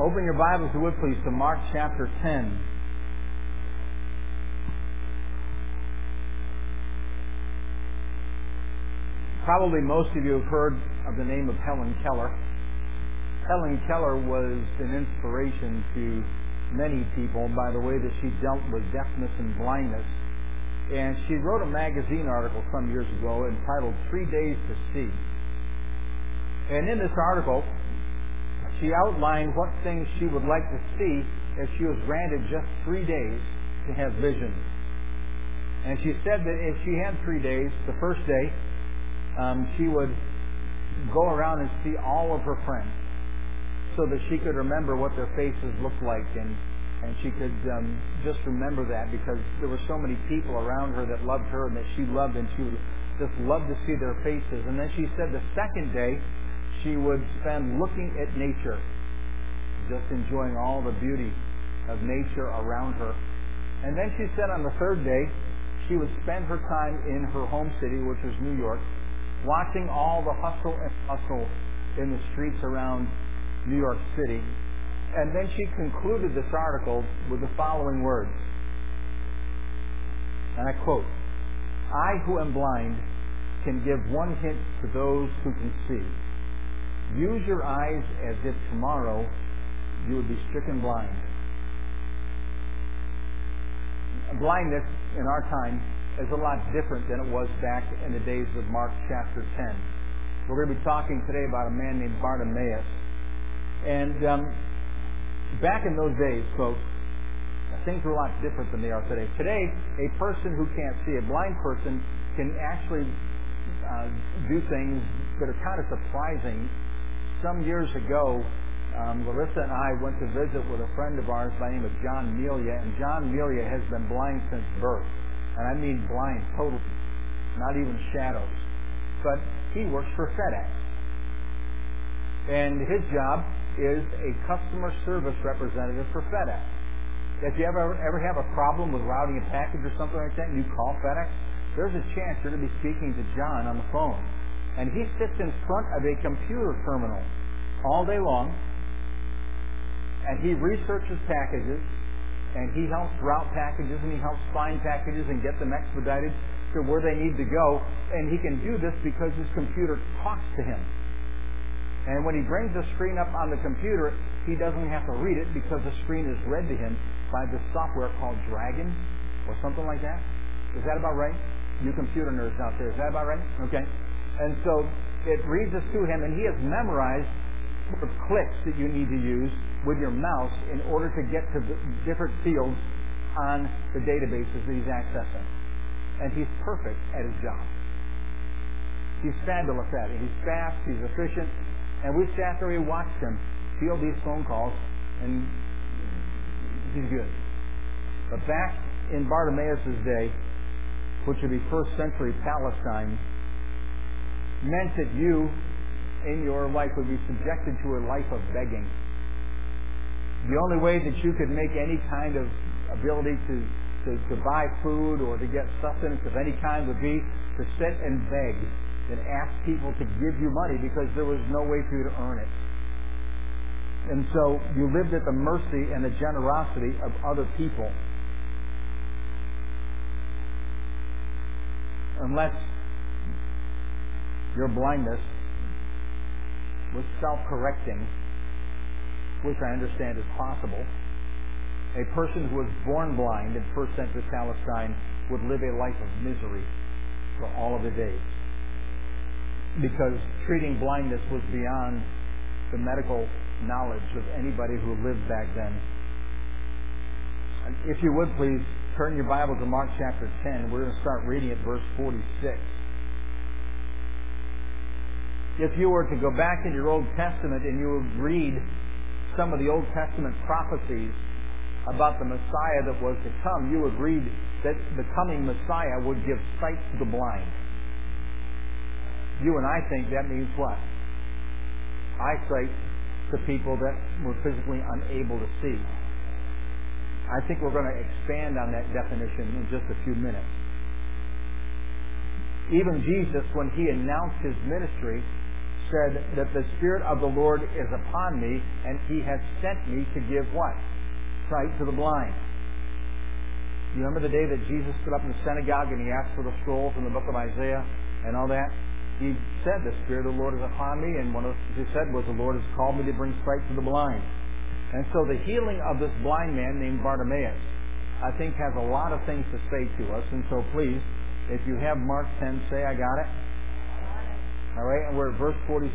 Open your Bibles, if you would please, to Mark chapter 10. Probably most of you have heard of the name of Helen Keller. Helen Keller was an inspiration to many people by the way that she dealt with deafness and blindness. And she wrote a magazine article some years ago entitled 3 Days to See. And in this article, she outlined what things she would like to see if she was granted just 3 days to have vision. And she said that if she had 3 days, the first day, she would go around and see all of her friends so that she could remember what their faces looked like, and she could just remember that because there were so many people around her that loved her and that she loved, and she would just love to see their faces. And then she said the second day she would spend looking at nature, just enjoying all the beauty of nature around her. And then she said on the third day she would spend her time in her home city, which was New York, watching all the hustle and bustle in the streets around New York City. And then she concluded this article with the following words, and I quote, "I who am blind can give one hint to those who can see. Use your eyes as if tomorrow you would be stricken blind." Blindness in our time is a lot different than it was back in the days of Mark chapter 10. We're going to be talking today about a man named Bartimaeus. And back in those days, folks, things were a lot different than they are today. Today, a person who can't see, a blind person, can actually do things that are kind of surprising. Some years ago, Larissa and I went to visit with a friend of ours by the name of John Melia, and John Melia has been blind since birth. And I mean blind totally, not even shadows. But he works for FedEx. And his job is a customer service representative for FedEx. If you ever have a problem with routing a package or something like that, and you call FedEx, there's a chance you're going to be speaking to John on the phone. And he sits in front of a computer terminal all day long, and he researches packages, and he helps route packages, and he helps find packages and get them expedited to where they need to go. And he can do this because his computer talks to him. And when he brings the screen up on the computer, he doesn't have to read it because the screen is read to him by this software called Dragon or something like that. Is that about right? You computer nerds out there, is that about right? Okay. And so it reads this to him, and he has memorized the clicks that you need to use with your mouse in order to get to the different fields on the databases that he's accessing. And he's perfect at his job. He's fabulous at it. He's fast, he's efficient, and we sat there and watched him field these phone calls, and he's good. But back in Bartimaeus' day, which would be first century Palestine, meant that you in your life would be subjected to a life of begging. The only way that you could make any kind of ability to buy food or to get sustenance of any kind would be to sit and beg and ask people to give you money because there was no way for you to earn it. And so you lived at the mercy and the generosity of other people. Unless your blindness was self-correcting, which I understand is possible, a person who was born blind in first century Palestine would live a life of misery for all of the days. Because treating blindness was beyond the medical knowledge of anybody who lived back then. If you would please turn your Bible to Mark chapter 10. We're going to start reading at verse 46. If you were to go back in your Old Testament and you would read some of the Old Testament prophecies about the Messiah that was to come, you would read that the coming Messiah would give sight to the blind. You and I think that means what? Eyesight to people that were physically unable to see. I think we're going to expand on that definition in just a few minutes. Even Jesus, when he announced his ministry, said that the Spirit of the Lord is upon me, and He has sent me to give what? Sight to the blind. You remember the day that Jesus stood up in the synagogue and He asked for the scroll from the book of Isaiah and all that? He said, the Spirit of the Lord is upon me, and one of the things He said was, the Lord has called me to bring sight to the blind. And so the healing of this blind man named Bartimaeus, I think, has a lot of things to say to us. And so please, if you have Mark 10, say, I got it. All right, and we're at verse 46.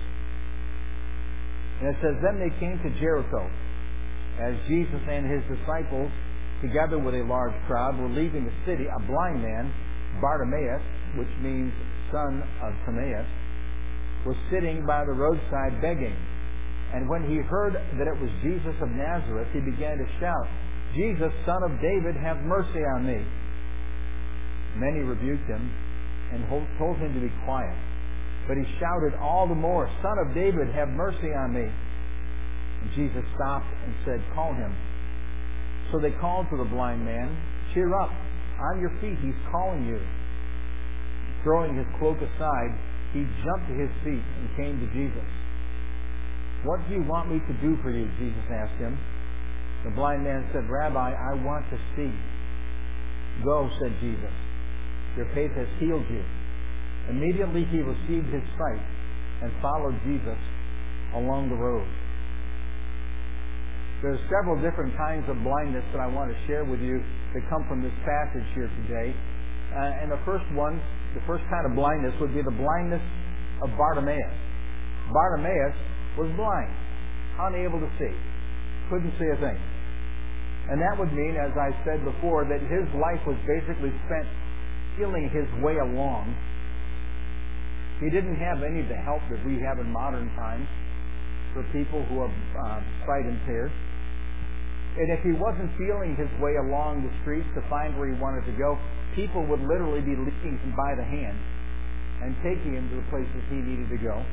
And it says, then they came to Jericho, as Jesus and His disciples, together with a large crowd, were leaving the city. A blind man, Bartimaeus, which means son of Timaeus, was sitting by the roadside begging. And when he heard that it was Jesus of Nazareth, he began to shout, Jesus, Son of David, have mercy on me. Many rebuked him and told him to be quiet. But he shouted all the more, Son of David, have mercy on me. And Jesus stopped and said, call him. So they called to the blind man, cheer up, on your feet, he's calling you. Throwing his cloak aside, he jumped to his feet and came to Jesus. What do you want me to do for you? Jesus asked him. The blind man said, Rabbi, I want to see. Go, said Jesus. Your faith has healed you. Immediately he received his sight and followed Jesus along the road. There's several different kinds of blindness that I want to share with you that come from this passage here today. And the first kind of blindness would be the blindness of Bartimaeus. Bartimaeus was blind, unable to see, couldn't see a thing. And that would mean, as I said before, that his life was basically spent feeling his way along. He didn't have any of the help that we have in modern times for people who are sight impaired. And if he wasn't feeling his way along the streets to find where he wanted to go, people would literally be leading him by the hand and taking him to the places he needed to go.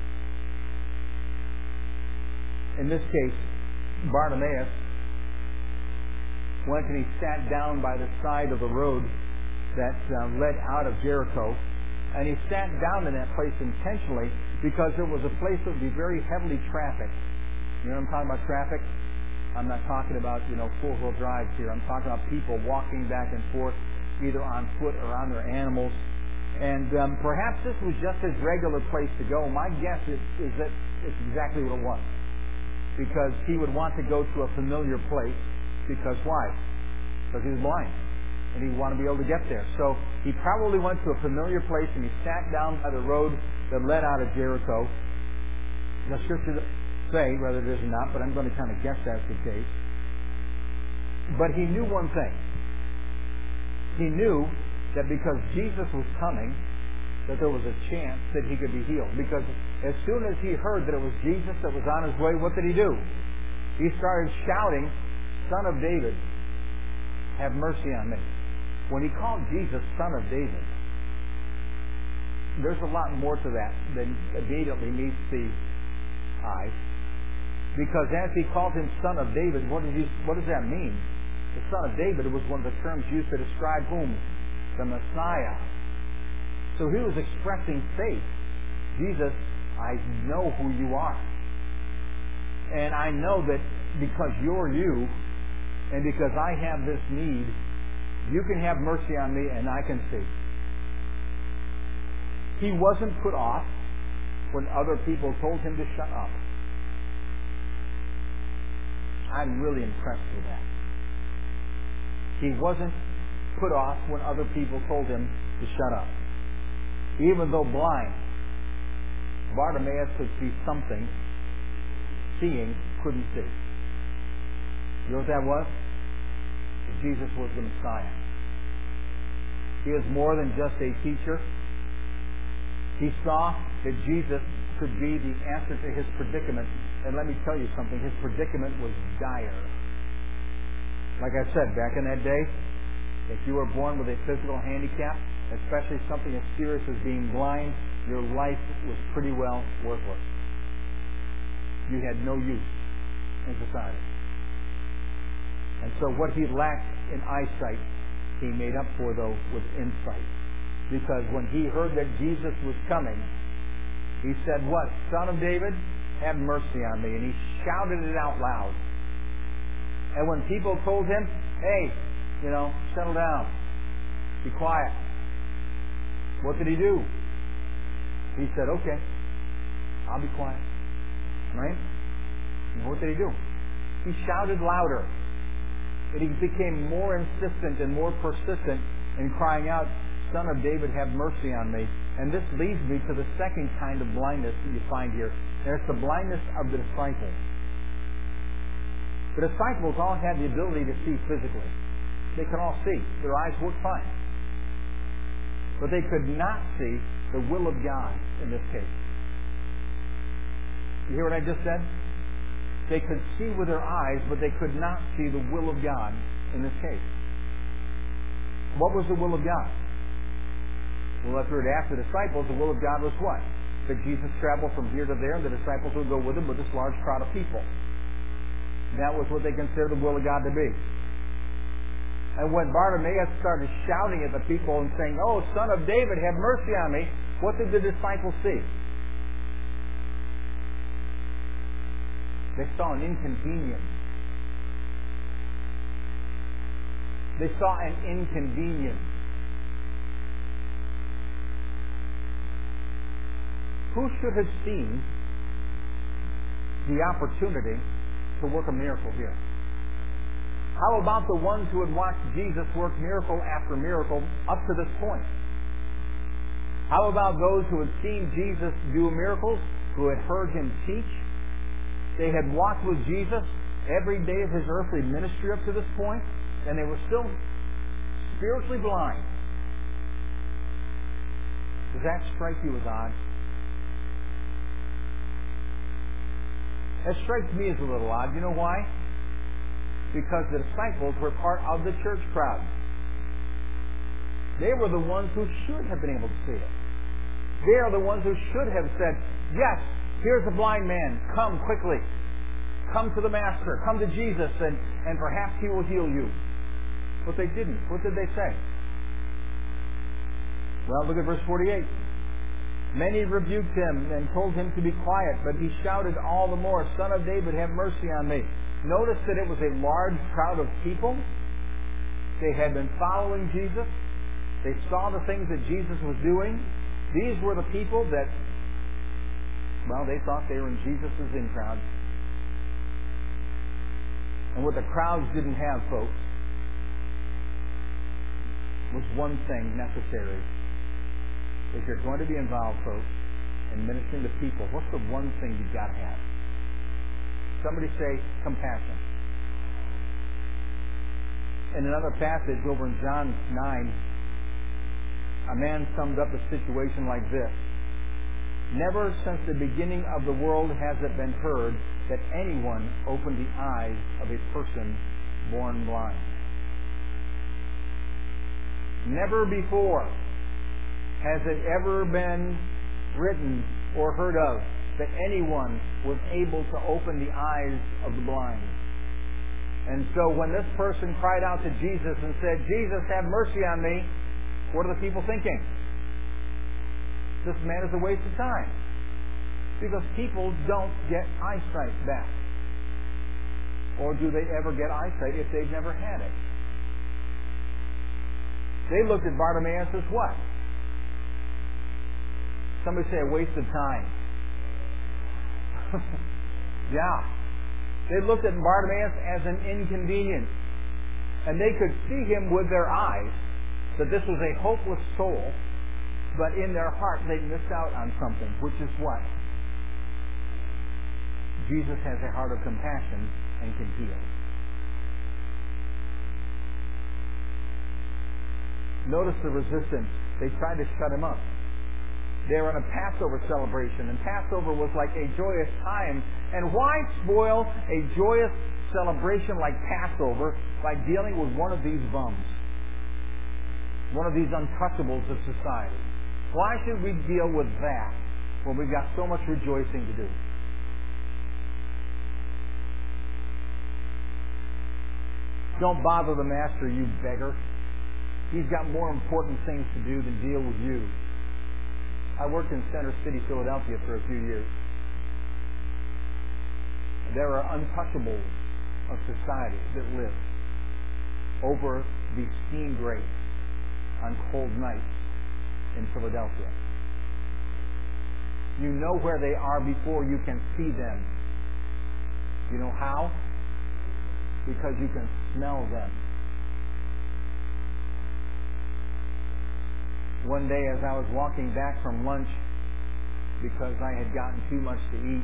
In this case, Bartimaeus went and he sat down by the side of the road that led out of Jericho. And he sat down in that place intentionally because it was a place that would be very heavily trafficked. You know what I'm talking about, traffic? I'm not talking about, four-wheel drives here. I'm talking about people walking back and forth, either on foot or on their animals. And perhaps this was just his regular place to go. My guess is that it's exactly what it was. Because he would want to go to a familiar place. Because why? Because he was blind. And he wanted to be able to get there. So he probably went to a familiar place and he sat down by the road that led out of Jericho. The scripture doesn't say whether it is or not, but I'm going to kind of guess that's the case. But he knew one thing. He knew that because Jesus was coming, that there was a chance that he could be healed. Because as soon as he heard that it was Jesus that was on his way, what did he do? He started shouting, Son of David, have mercy on me. When he called Jesus Son of David, there's a lot more to that than immediately meets the eye. Because as he called him Son of David, what does that mean? The Son of David was one of the terms used to describe whom? The Messiah. So he was expressing faith. Jesus, I know who you are. And I know that because you're you, and because I have this need, you can have mercy on me and I can see. He wasn't put off when other people told him to shut up. I'm really impressed with that. He wasn't put off when other people told him to shut up. Even though blind, Bartimaeus could see something, seeing couldn't see. You know what that was? Jesus was the Messiah. He is more than just a teacher. He saw that Jesus could be the answer to his predicament. And let me tell you something, his predicament was dire. Like I said, back in that day, if you were born with a physical handicap, especially something as serious as being blind, your life was pretty well worthless. You had no use in society. And so what he lacked in eyesight, he made up for, though, with insight. Because when he heard that Jesus was coming, He said, what? Son of David, have mercy on me. And he shouted it out loud. And when people told him, hey, settle down. Be quiet. What did he do? He said, okay, I'll be quiet. Right? And what did he do? He shouted louder. And he became more insistent and more persistent in crying out, Son of David, have mercy on me. And this leads me to the second kind of blindness that you find here. There's the blindness of the disciples. The disciples all had the ability to see physically. They could all see. Their eyes worked fine. But they could not see the will of God in this case. You hear what I just said? They could see with their eyes, but they could not see the will of God in this case. What was the will of God? Well, if we were to ask the disciples, the will of God was what? That Jesus traveled from here to there, and the disciples would go with him with this large crowd of people. That was what they considered the will of God to be. And when Bartimaeus started shouting at the people and saying, oh, Son of David, have mercy on me, what did the disciples see? They saw an inconvenience. They saw an inconvenience. Who should have seen the opportunity to work a miracle here? How about the ones who had watched Jesus work miracle after miracle up to this point? How about those who had seen Jesus do miracles, who had heard him teach? They had walked with Jesus every day of his earthly ministry up to this point, and they were still spiritually blind. Does that strike you as odd? That strikes me as a little odd. You know why? Because the disciples were part of the church crowd. They were the ones who should have been able to see it. They are the ones who should have said, yes, here's a blind man. Come quickly. Come to the Master. Come to Jesus, and perhaps he will heal you. But they didn't. What did they say? Well, look at verse 48. Many rebuked him and told him to be quiet, but he shouted all the more, Son of David, have mercy on me. Notice that it was a large crowd of people. They had been following Jesus. They saw the things that Jesus was doing. These were the people that, well, they thought they were in Jesus' in crowd. And what the crowds didn't have, folks, was one thing necessary. If you're going to be involved, folks, in ministering to people, what's the one thing you've got to have? Somebody say compassion. In another passage over in John 9, a man summed up the situation like this. Never since the beginning of the world has it been heard that anyone opened the eyes of a person born blind. Never before has it ever been written or heard of that anyone was able to open the eyes of the blind. And so when this person cried out to Jesus and said, Jesus, have mercy on me, what are the people thinking? This man is a waste of time. Because people don't get eyesight back. Or do they ever get eyesight if they've never had it? They looked at Bartimaeus as what? Somebody say a waste of time. Yeah. They looked at Bartimaeus as an inconvenience. And they could see him with their eyes that this was a hopeless soul, but in their heart they missed out on something, which is what? Jesus has a heart of compassion and can heal. Notice the resistance. They tried to shut him up. They were in a Passover celebration, and Passover was like a joyous time. And why spoil a joyous celebration like Passover by dealing with one of these bums? One of these untouchables of society. Why should we deal with that when we've got so much rejoicing to do? Don't bother the Master, you beggar. He's got more important things to do than deal with you. I worked in Center City, Philadelphia for a few years. There are untouchables of society that live over the steam grate on cold nights in Philadelphia. You know where they are before you can see them. You know how? Because you can smell them. One day as I was walking back from lunch because I had gotten too much to eat,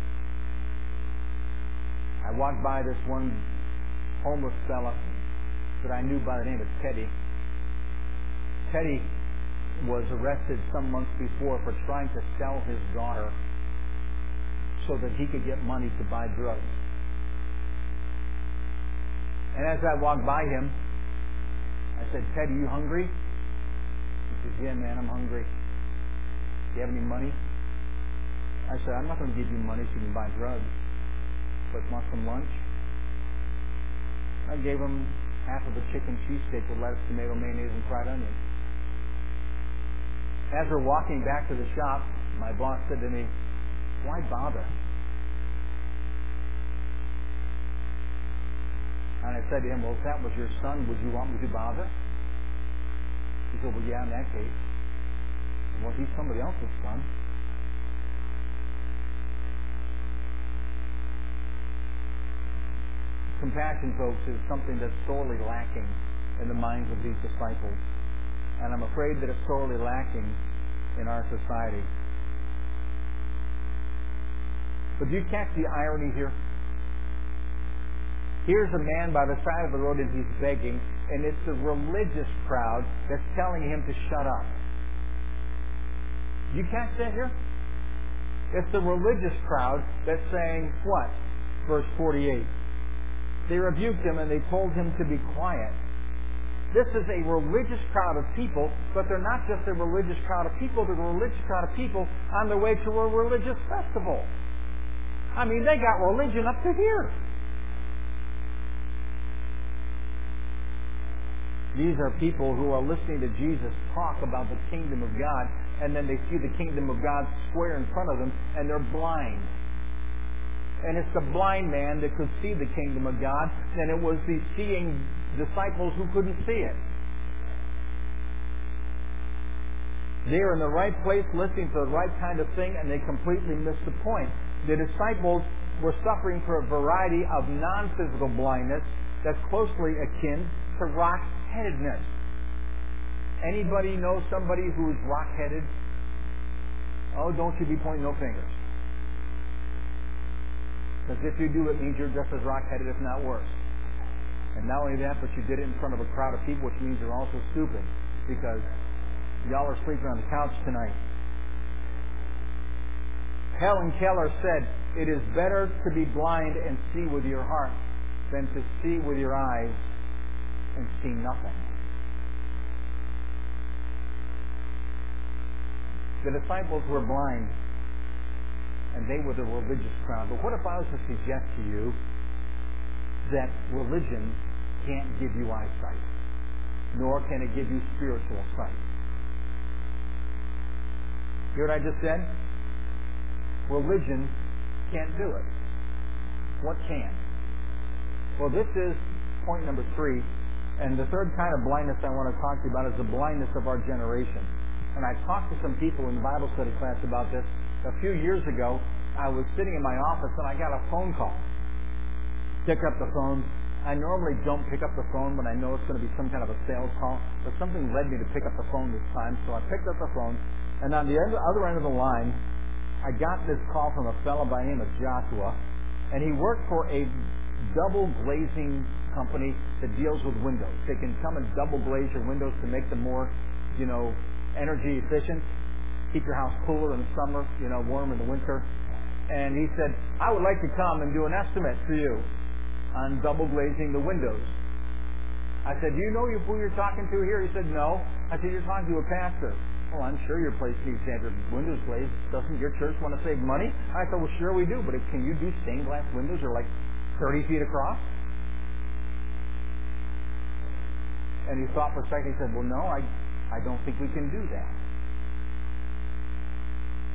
I walked by this one homeless fella that I knew by the name of Teddy. Teddy was arrested some months before for trying to sell his daughter so that he could get money to buy drugs. And as I walked by him, I said, "Teddy, you hungry?" He says, "Yeah, man, I'm hungry." "Do you have any money?" I said, "I'm not going to give you money so you can buy drugs, but want some lunch?" I gave him half of a chicken cheesesteak with lettuce, tomato, mayonnaise, and fried onion. As we're walking back to the shop, my boss said to me, "Why bother?" And I said to him, "Well, if that was your son, would you want me to bother?" He said, "Well, yeah, in that case." "Well, he's somebody else's son." Compassion, folks, is something that's sorely lacking in the minds of these disciples. And I'm afraid that it's sorely lacking in our society. But do you catch the irony here? Here's a man by the side of the road and he's begging, and it's the religious crowd that's telling him to shut up. Do you catch that here? It's the religious crowd that's saying what? Verse 48. They rebuked him and they told him to be quiet. This is a religious crowd of people, but they're not just a religious crowd of people, they're a religious crowd of people on their way to a religious festival. I mean, they got religion up to here. These are people who are listening to Jesus talk about the kingdom of God, and then they see the kingdom of God square in front of them, and they're blind. And it's the blind man that could see the kingdom of God, and it was the seeing disciples who couldn't see it. They're in the right place, listening to the right kind of thing, and they completely missed the point. The disciples were suffering from a variety of non-physical blindness that's closely akin to rock-headedness. Anybody know somebody who's rock-headed? Oh, don't you be pointing no fingers. Because if you do, it means you're just as rock-headed, if not worse. And not only that, but you did it in front of a crowd of people, which means you're also stupid. Because y'all are sleeping on the couch tonight. Helen Keller said, "It is better to be blind and see with your heart than to see with your eyes and see nothing." The disciples were blind, and they were the religious crowd. But what if I was to suggest to you that religion can't give you eyesight, nor can it give you spiritual sight? Hear what I just said? Religion can't do it. What can? Well, this is point number 3. And the third kind of blindness I want to talk to you about is the blindness of our generation. And I talked to some people in the Bible study class about this. A few years ago, I was sitting in my office and I got a phone call. Pick up the phone. I normally don't pick up the phone when I know it's going to be some kind of a sales call, but something led me to pick up the phone this time, so I picked up the phone. And on the other end of the line, I got this call from a fellow by the name of Joshua, and he worked for a double glazing company that deals with windows. They can come and double glaze your windows to make them more, energy efficient. Keep your house cooler in the summer, warm in the winter. And he said, "I would like to come and do an estimate for you on double glazing the windows." I said, "Do you know who you're talking to here?" He said, "No." I said, "You're talking to a pastor." "Well, I'm sure your place needs to have your windows glazed. Doesn't your church want to save money?" I said, "Well, sure we do, but can you do stained glass windows that are like 30 feet across?" And he thought for a second. He said, "Well, no, I don't think we can do that."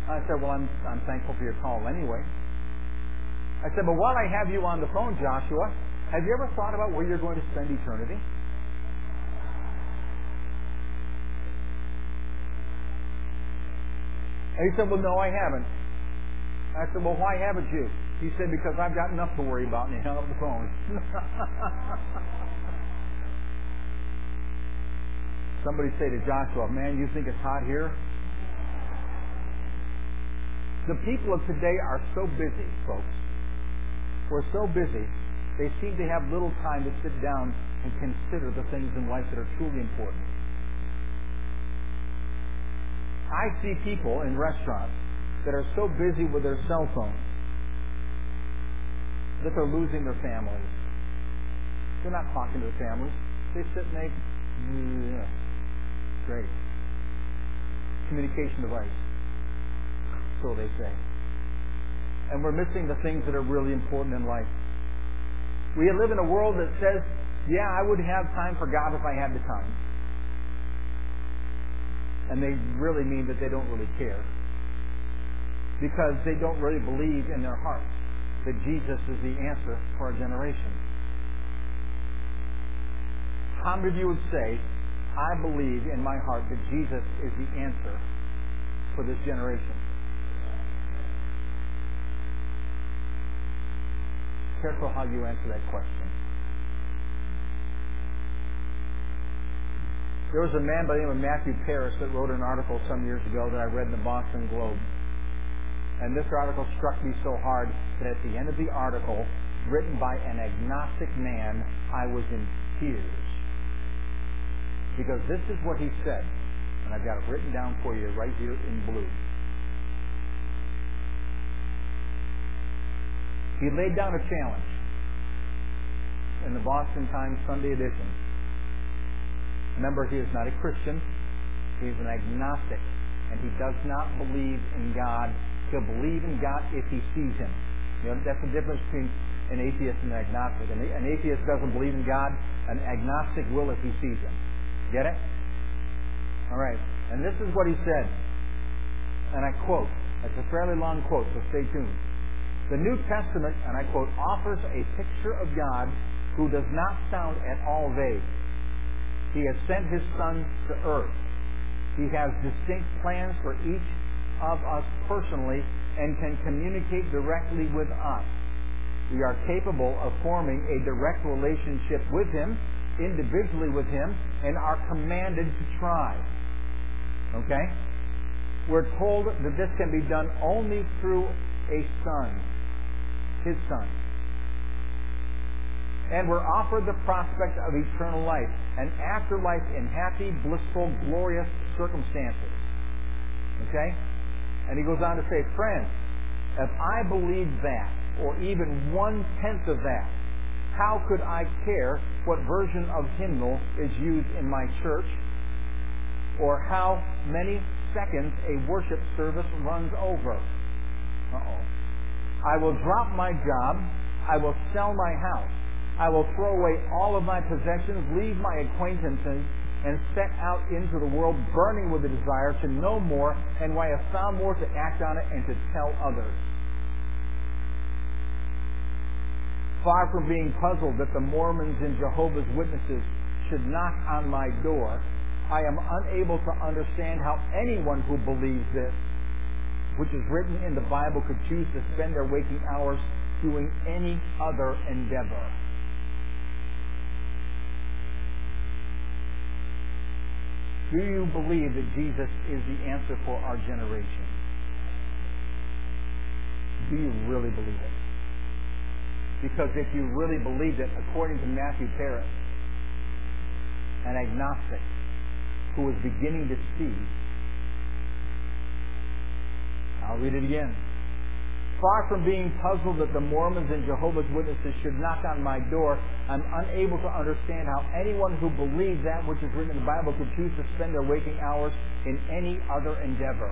I said, well, I'm thankful for your call anyway. I said, but while I have you on the phone, Joshua, have you ever thought about where you're going to spend eternity? And he said, well, no, I haven't. I said, well, why haven't you? He said, because I've got enough to worry about, and he hung up the phone. Somebody say to Joshua, man, you think it's hot here? The people of today are so busy, folks. We're so busy, they seem to have little time to sit down and consider the things in life that are truly important. I see people in restaurants that are so busy with their cell phones that they're losing their families. They're not talking to their families. They sit and great. Communication device. So they say. And we're missing the things that are really important in life. We live in a world that says, yeah, I would have time for God if I had the time. And they really mean that they don't really care. Because they don't really believe in their hearts that Jesus is the answer for our generation. How many of you would say, I believe in my heart that Jesus is the answer for this generation? Careful how you answer that question. There was a man by the name of Matthew Paris that wrote an article some years ago that I read in the Boston Globe. And this article struck me so hard that at the end of the article, written by an agnostic man, I was in tears. Because this is what he said, and I've got it written down for you right here in blue. He laid down a challenge in the Boston Times Sunday edition. Remember, he is not a Christian. He's an agnostic, and he does not believe in God. He'll believe in God if he sees him. You know, that's the difference between an atheist and an agnostic. An atheist doesn't believe in God. An agnostic will if he sees him. Get it? All right. And this is what he said. And I quote. It's a fairly long quote, so stay tuned. The New Testament, and I quote, offers a picture of God who does not sound at all vague. He has sent his Son to earth. He has distinct plans for each of us personally and can communicate directly with us. We are capable of forming a direct relationship with him, individually with him, and are commanded to try. Okay? We're told that this can be done only through a Son, his Son. And we're offered the prospect of eternal life, an afterlife in happy, blissful, glorious circumstances. Okay? And he goes on to say, friends, if I believed that, or even 1/10 of that, how could I care what version of hymnal is used in my church, or how many seconds a worship service runs over? I will drop my job. I will sell my house. I will throw away all of my possessions, leave my acquaintances, and set out into the world burning with the desire to know more and why I have found more to act on it and to tell others. Far from being puzzled that the Mormons and Jehovah's Witnesses should knock on my door, I am unable to understand how anyone who believes this, which is written in the Bible, could choose to spend their waking hours doing any other endeavor. Do you believe that Jesus is the answer for our generation? Do you really believe it? Because if you really believed it, according to Matthew Paris, an agnostic who is beginning to see, I'll read it again. Far from being puzzled that the Mormons and Jehovah's Witnesses should knock on my door, I'm unable to understand how anyone who believes that which is written in the Bible could choose to spend their waking hours in any other endeavor.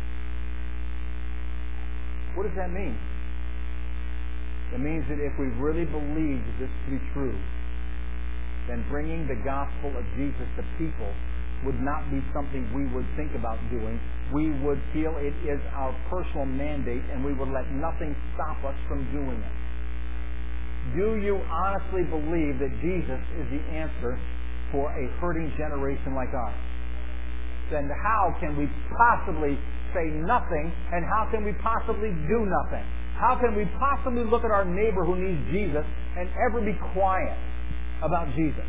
What does that mean? It means that if we really believe this to be true, then bringing the gospel of Jesus to people would not be something we would think about doing. We would feel it is our personal mandate, and we would let nothing stop us from doing it. Do you honestly believe that Jesus is the answer for a hurting generation like ours? Then how can we possibly say nothing, and how can we possibly do nothing? How can we possibly look at our neighbor who needs Jesus and ever be quiet about Jesus?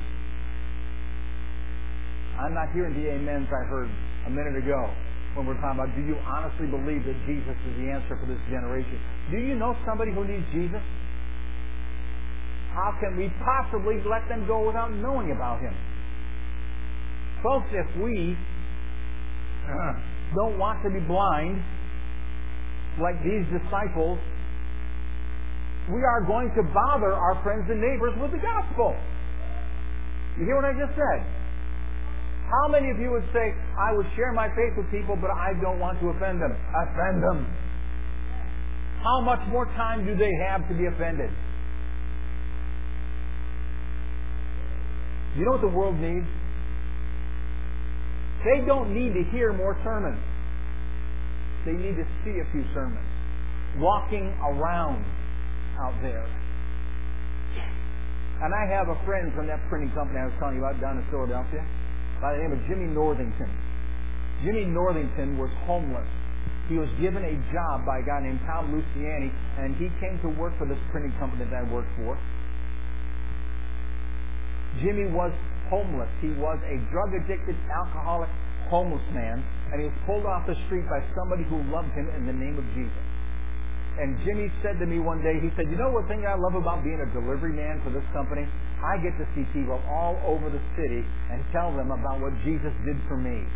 I'm not hearing the amens I heard a minute ago when we're talking about, do you honestly believe that Jesus is the answer for this generation? Do you know somebody who needs Jesus? How can we possibly let them go without knowing about Him? Folks, if we don't want to be blind like these disciples, we are going to bother our friends and neighbors with the gospel. You hear what I just said? How many of you would say, I would share my faith with people, but I don't want to offend them? Offend them. How much more time do they have to be offended? You know what the world needs? They don't need to hear more sermons. They need to see a few sermons. Walking around out there. And I have a friend from that printing company I was telling you about down in Philadelphia by the name of Jimmy Northington. Jimmy Northington was homeless. He was given a job by a guy named Tom Luciani, and he came to work for this printing company that I worked for. Jimmy was homeless. He was a drug-addicted, alcoholic, homeless man, and he was pulled off the street by somebody who loved him in the name of Jesus. And Jimmy said to me one day, he said, you know what thing I love about being a delivery man for this company? I get to see people all over the city and tell them about what Jesus did for me.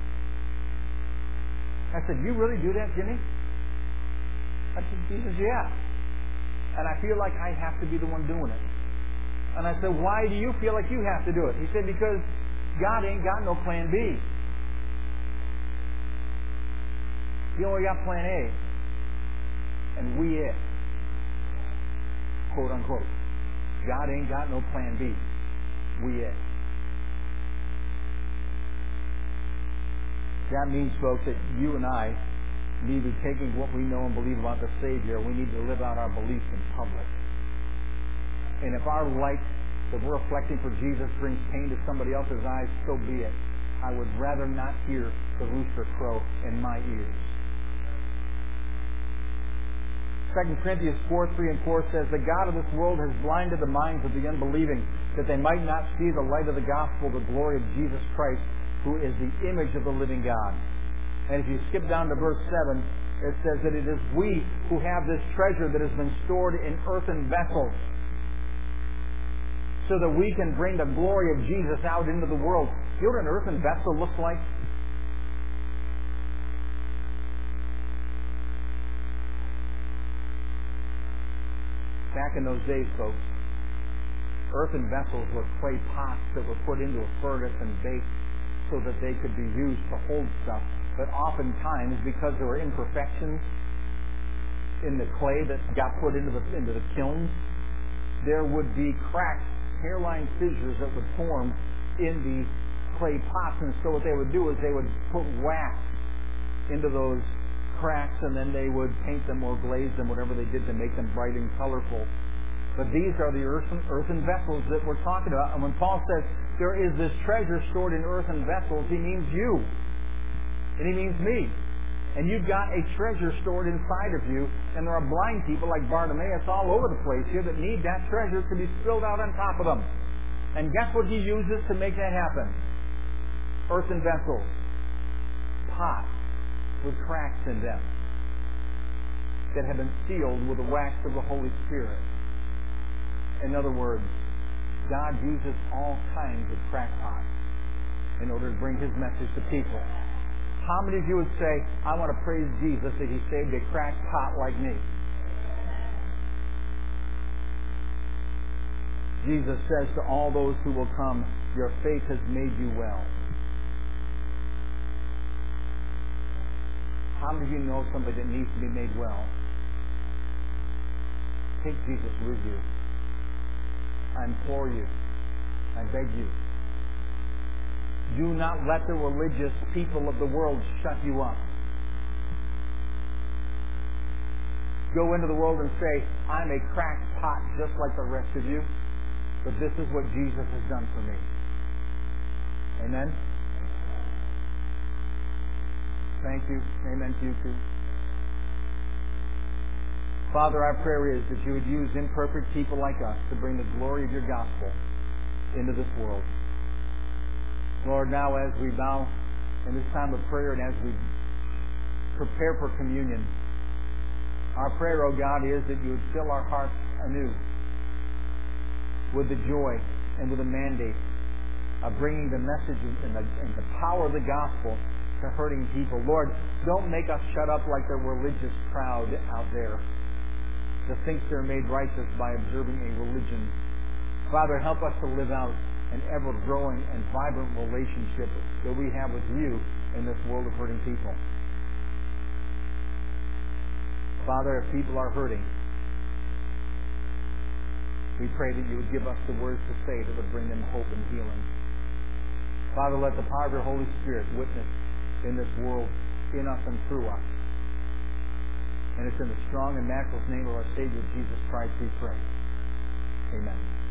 I said, you really do that, Jimmy? I said, he says, yeah. And I feel like I have to be the one doing it. And I said, why do you feel like you have to do it? He said, because God ain't got no plan B. He only got plan A. And we it. Quote unquote. God ain't got no plan B. We it. That means, folks, that you and I need to be taking what we know and believe about the Savior. We need to live out our beliefs in public. And if our light that we're reflecting for Jesus brings pain to somebody else's eyes, so be it. I would rather not hear the rooster crow in my ears. 2 Corinthians 4:3 and 4 says, the God of this world has blinded the minds of the unbelieving, that they might not see the light of the gospel, the glory of Jesus Christ, who is the image of the living God. And if you skip down to verse 7, it says that it is we who have this treasure that has been stored in earthen vessels, so that we can bring the glory of Jesus out into the world. You know what an earthen vessel looks like? Back in those days, folks, earthen vessels were clay pots that were put into a furnace and baked so that they could be used to hold stuff. But oftentimes, because there were imperfections in the clay that got put into the kilns, there would be cracks, hairline fissures that would form in the clay pots. And so what they would do is they would put wax into those cracks, and then they would paint them or glaze them, whatever they did to make them bright and colorful. But these are the earthen vessels that we're talking about. And when Paul says there is this treasure stored in earthen vessels, he means you. And he means me. And you've got a treasure stored inside of you, and there are blind people like Bartimaeus all over the place here that need that treasure to be spilled out on top of them. And guess what he uses to make that happen? Earthen vessels. Pots with cracks in them that have been sealed with the wax of the Holy Spirit. In other words, God uses all kinds of crackpots in order to bring His message to people. How many of you would say, I want to praise Jesus that He saved a crackpot like me? Jesus says to all those who will come, your faith has made you well. How many of you know somebody that needs to be made well? Take Jesus with you. I implore you. I beg you. Do not let the religious people of the world shut you up. Go into the world and say, I'm a cracked pot just like the rest of you, but this is what Jesus has done for me. Amen? Thank you. Amen to you too. Father, our prayer is that you would use imperfect people like us to bring the glory of your gospel into this world. Lord, now as we bow in this time of prayer and as we prepare for communion, our prayer, O God, is that you would fill our hearts anew with the joy and with the mandate of bringing the message and the power of the gospel to hurting people. Lord, don't make us shut up like the religious crowd out there that thinks they're made righteous by observing a religion. Father, help us to live out an ever-growing and vibrant relationship that we have with you in this world of hurting people. Father, if people are hurting, we pray that you would give us the words to say that would bring them hope and healing. Father, let the power of your Holy Spirit witness in this world, in us and through us. And it's in the strong and matchless name of our Savior, Jesus Christ, we pray. Amen.